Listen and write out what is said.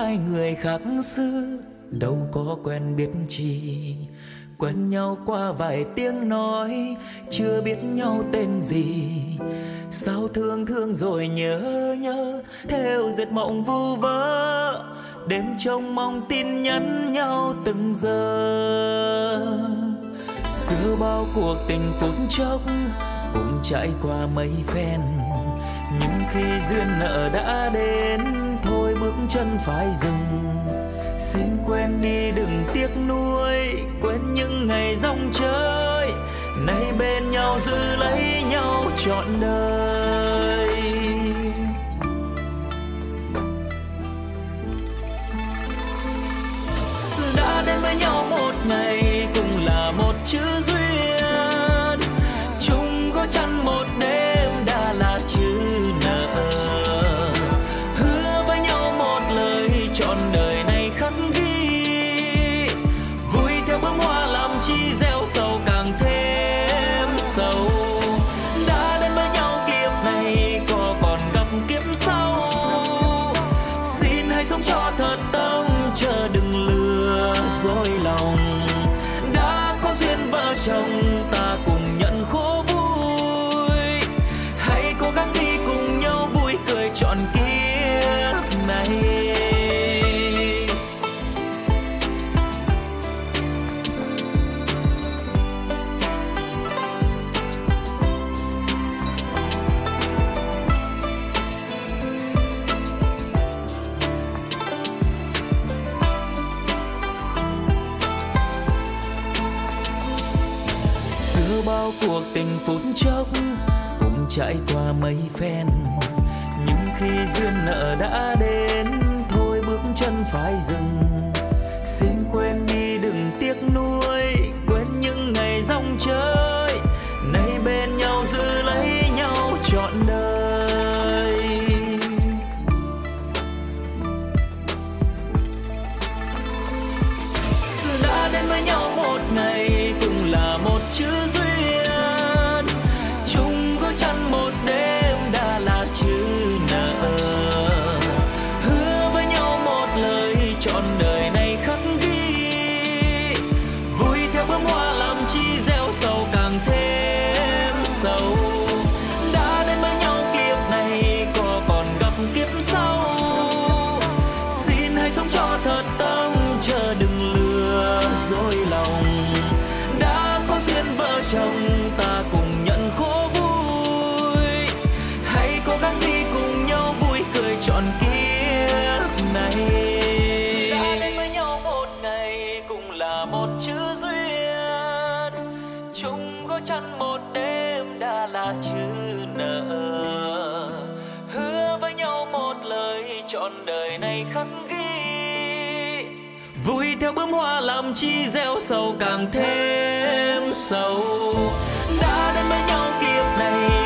hai người khác xưa đâu có quen biết chi, quen nhau qua vài tiếng nói chưa biết nhau tên gì. Sao thương thương rồi nhớ nhớ theo giấc mộng vu vơ, đêm trông mong tin nhắn nhau từng giờ. Xưa bao cuộc tình phút chốc cũng trải qua mấy phen, nhưng khi duyên nợ đã đến thôi bước chân phải dừng. Xin quên đi đừng tiếc nuối, quên những ngày rong chơi, nay bên nhau giữ lấy nhau trọn đời. Đã đến với nhau một ngày cũng là một chữ duyên, chung có chăn một đêm đã là chữ nợ. Hứa với nhau một lời trọn đời này khắc ghi, vui theo bướm hoa làm chi gieo sầu càng thêm sâu. Đã đến với nhau kiếp này có còn gặp kiếp sau, xin hãy sống cho thật tâm chờ đừng lừa dối lòng. Đã có duyên vợ chồng ta cùng nhận khổ vui, hãy cố gắng đi cùng nhau vui cười trọn kiếp này. Xưa bao cuộc tình phút chốc cũng trải qua mấy phen, nhưng khi duyên nợ đã đến thôi bước chân phải dừng. Xin quên đi đừng tiếc nuối, quên những ngày rong chơi, nay bên nhau giữ lấy nhau trọn đời. Đã đến với nhau một ngày cũng là một chữ duyên, chung có chăn một đêm đã là chữ nợ. Hứa với nhau một lời trọn đời này khắc ghi, vui theo bướm hoa làm chi gieo sầu càng thêm sâu. Đã đến với nhau kiếp này có còn gặp kiếp sau, xin hãy sống cho thật tâm chờ đừng lừa dối lòng. Đã có duyên vợ chồng ta cùng nhận khổ vui, hãy cố gắng đi cùng nhau vui cười trọn kiếp này. Đã đến với nhau một ngày cũng là một chữ duyên, chung có chăn một đêm đã là chữ nợ. Hứa với nhau một lời trọn đời này khắc ghi, vui theo bướm hoa làm chi gieo sầu càng thêm sâu. Đã đến với nhau kiếp này